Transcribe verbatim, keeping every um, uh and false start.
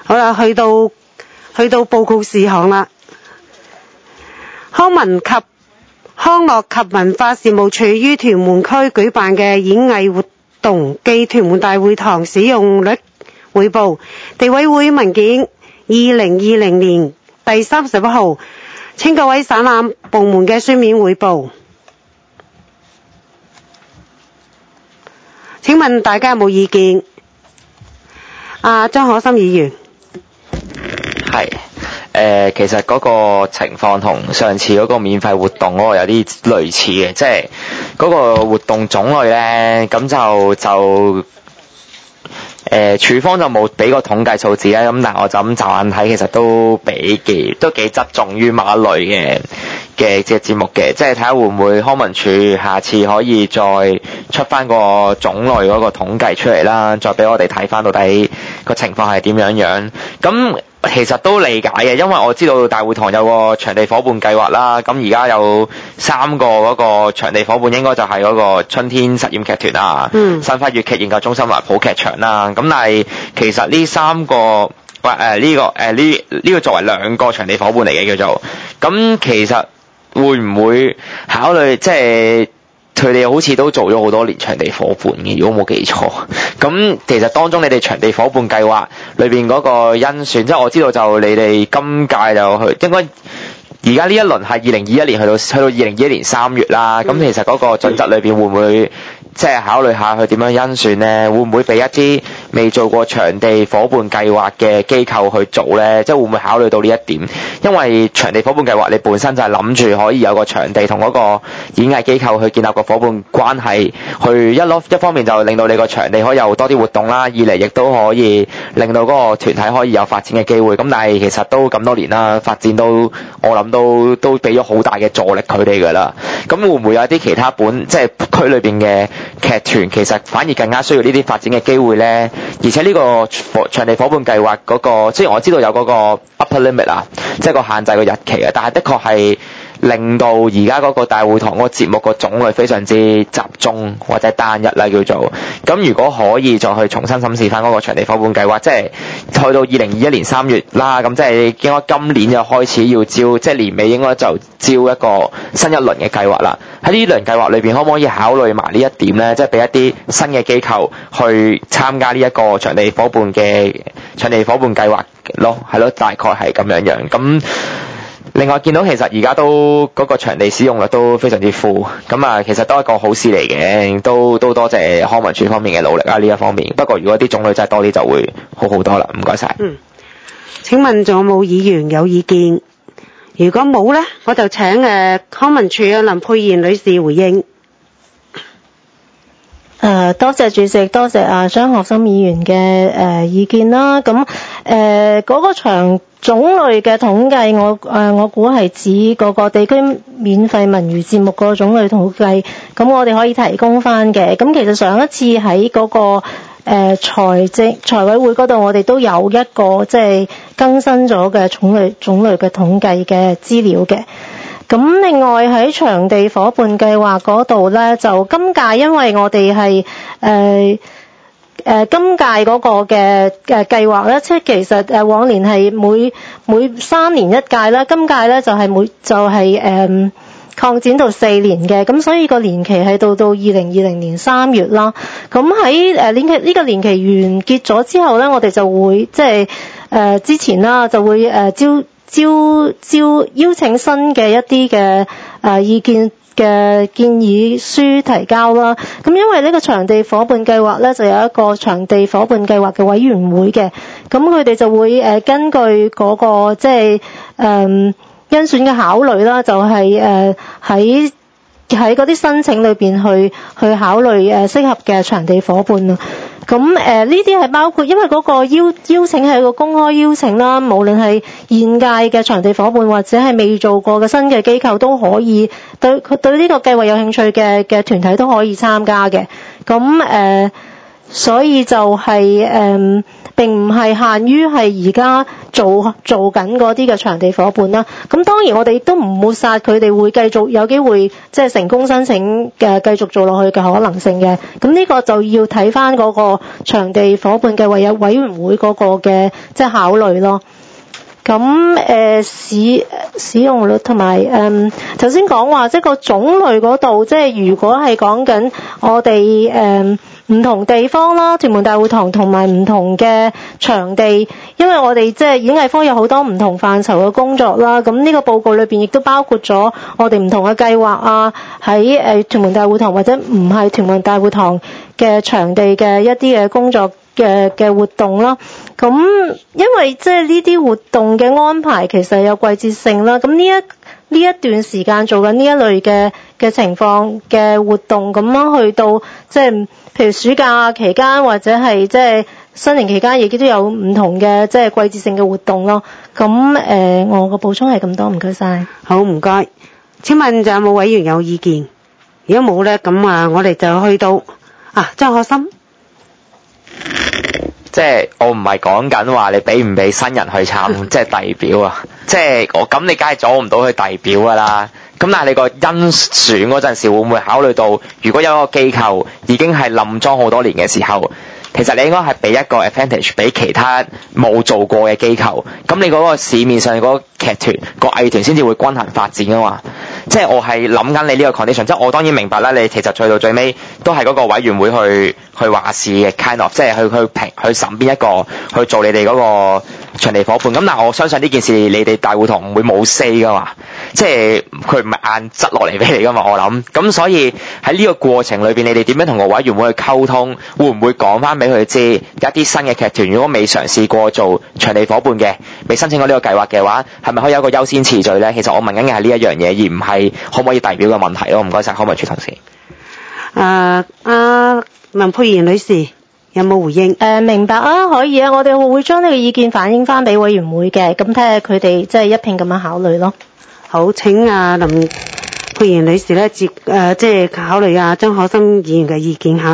好啦，去到去到報告事項啦。康文及康樂及文化事務處於屯門區舉辦嘅演藝活動暨屯門大會堂使用率匯報，地委會文件二零二零年第三十一號，請各位省覽部門嘅書面匯報。請問大家有冇意見？阿張可心議員。 係。誒、呃，其實嗰個情況同上次嗰個免費活動嗰個有啲類似嘅，即係嗰個活動種類咧，咁就就誒，處、呃、方就冇俾個統計數字咧，咁但係我就咁驟眼睇，其實都比幾都幾側重於某一類嘅嘅即係節目嘅，即係睇下會唔會康文署下次可以再出翻個種類嗰個統計出嚟啦，再俾我哋睇翻到底個情況係點樣樣。咁其實都理解嘅，因為我知道大會堂有個場地伙伴計劃啦，咁而家有三個嗰個場地伙伴，應該就係嗰個春天實驗劇團啊、嗯、新花粵劇研究中心同埋普劇場啦。咁但係其實呢三個或誒呢個誒呢呢個作為兩個場地伙伴嚟嘅叫做，咁其實會唔會考慮即係？佢哋好似都做咗好多年場地伙伴嘅，如果冇記錯。咁其實當中你哋場地伙伴計劃裏邊嗰個甄選，即係我知道就你哋今屆就去，應該而家呢一輪係二零二一年去到去到二零二一年三月啦。咁、嗯、其實嗰個準則裏邊會唔會即係考慮下佢點樣甄選呢？會唔會俾一啲未做過場地伙伴計劃嘅機構去做呢？即係會唔會考慮到呢一點？因為場地伙伴計劃你本身就係諗住可以有個場地同嗰個演藝機構去建立個伙伴關係，去一攞一方面就令到你個場地可以有多啲活動啦，二嚟亦都可以令到嗰個團體可以有發展嘅機會。咁但係其實都咁多年啦，發展都我諗都都俾咗好大嘅助力佢哋㗎啦。咁會唔會有啲其他本即係區裏邊嘅劇團其實反而更加需要呢啲發展嘅機會呢？而且呢個場地伙伴計劃嗰個，雖然我知道有嗰個 upper limit 啊，即係個限制個日期啊，但係的確係令到而家嗰個大會堂嗰個節目個種類非常之集中或者單一啦叫做。咁如果可以再去重新審視翻嗰個場地伙伴計劃，即係去到二零二一年三月啦，咁即係應該今年就開始要招，即係年尾應該就招一個新一輪嘅計劃啦。喺呢輪計劃裏邊，可唔可以考慮埋呢一點呢？即係俾一啲新嘅機構去參加呢一個場地伙伴嘅場地伙伴計劃咯，係咯，大概係咁樣樣。咁另外見到其實而家都嗰個場地使用率都非常之富，咁啊其實都係一個好事嚟嘅，都都多謝康文署方面嘅努力啊呢一方面。不過如果啲種類真係多啲就會好好多啦，唔該晒。 嗯，請問仲有冇議員有意見？如果冇呢，我就請誒康文署嘅林佩賢女士回應。 誒、呃，多謝主席，多謝啊張學森議員嘅誒、呃、意見啦。咁誒嗰個場種類嘅統計，我誒、呃、我估係指嗰個地區免費文娛節目個種類統計。咁我哋可以提供翻嘅。咁其實上一次喺嗰、那個誒財政財委會嗰度，我哋都有一個即係更新咗嘅種類種類嘅統計嘅資料嘅。咁另外喺場地伙伴計劃嗰度咧，就今屆因為我哋係誒誒今屆嗰個嘅誒計劃咧，即係其實誒往年係每每三年一屆啦，今屆咧就係每就係誒擴展到四年嘅，咁所以個年期係到到二零二零年三月啦。咁喺誒年期呢個年期完結咗之後咧，我哋就會即係誒之前啦，就會誒招。招招邀請新嘅一啲嘅誒意見嘅建議書提交啦。咁因為呢個場地伙伴計劃咧，就有一個場地伙伴計劃嘅委員會嘅，咁佢哋就會誒根據嗰個即係誒甄選嘅考慮啦，就係誒喺喺嗰啲申請裏邊去去考慮誒適合嘅場地伙伴啦。咁誒呢啲係包括，因為嗰個邀邀請係一個公開邀請啦，無論係現屆嘅場地伙伴或者係未做過嘅新嘅機構都可以，對佢對呢個計劃有興趣嘅嘅團體都可以參加嘅。咁誒、呃，所以就係、是、誒、呃、並唔係限於係而家做做緊嗰啲嘅場地夥伴啦。咁當然我哋亦都唔抹殺佢哋會繼續有機會即係成功申請嘅繼續做落去嘅可能性嘅。咁呢個就要睇翻嗰個場地夥伴嘅委有委員會嗰個嘅即係考慮咯。咁誒、呃、使使用率同埋誒頭先講話即係個種類嗰度，即係如果係講緊我哋誒唔同地方啦，屯門大會堂同埋唔同嘅場地，因為我哋即係演藝科有好多唔同範疇嘅工作啦。咁呢個報告裏邊亦都包括咗我哋唔同嘅計劃啊，喺誒屯門大會堂或者唔係屯門大會堂嘅場地嘅一啲嘅工作嘅嘅活動啦。咁因為即係呢啲活動嘅安排其實有季節性啦，咁呢一呢一段時間做緊呢一類嘅嘅情況嘅活動，咁樣去到即係譬如暑假期間或者係即係新年期間，亦都有唔同嘅即係季節性嘅活動咯。咁誒、呃，我個補充係咁多，唔該晒。 好，唔該。請問仲有冇委員有意見？如果冇咧，咁啊，我哋就去到啊張可心。 即係我唔係講緊話你俾唔俾新人去參即係遞表啊！即係我咁你梗係阻唔到佢遞表㗎啦。咁但係你個甄選嗰陣時會唔會考慮到，如果有一個機構已經係冧莊好多年嘅時候，其實你應該係俾一個 advantage 俾其他冇做過嘅機構，咁你嗰個市面上嗰個劇團、個藝團先至會均衡發展㗎嘛。即係我係諗緊你呢個 condition，即係我當然明白啦。你其實去到最尾都係嗰個委員會去去話事嘅 kind of，即係去去評去審邊一個去做你哋嗰個場地夥伴。咁但係我相信呢件事你哋大會堂唔會冇 say 㗎嘛，即係佢唔係硬質落嚟俾你㗎嘛。我諗咁，所以喺呢個過程裏邊，你哋點樣同個委員會去溝通？會唔會講翻俾佢知有一啲新嘅劇團，如果未嘗試過做場地夥伴嘅，未申請過呢個計劃嘅話，係咪可以有一個優先次序咧？其實我問緊嘅係呢一樣嘢，而唔係可唔可以遞表嘅問題咯。唔該晒，康文署同事。 誒阿林佩賢女士有冇回應？ 誒、呃、明白啊，可以啊，我哋會將呢個意見反映翻俾委員會嘅，咁睇下佢哋即係一併咁樣考慮咯。 好，請阿林佩賢女士咧接誒即係考慮阿張可心議員嘅意見嚇。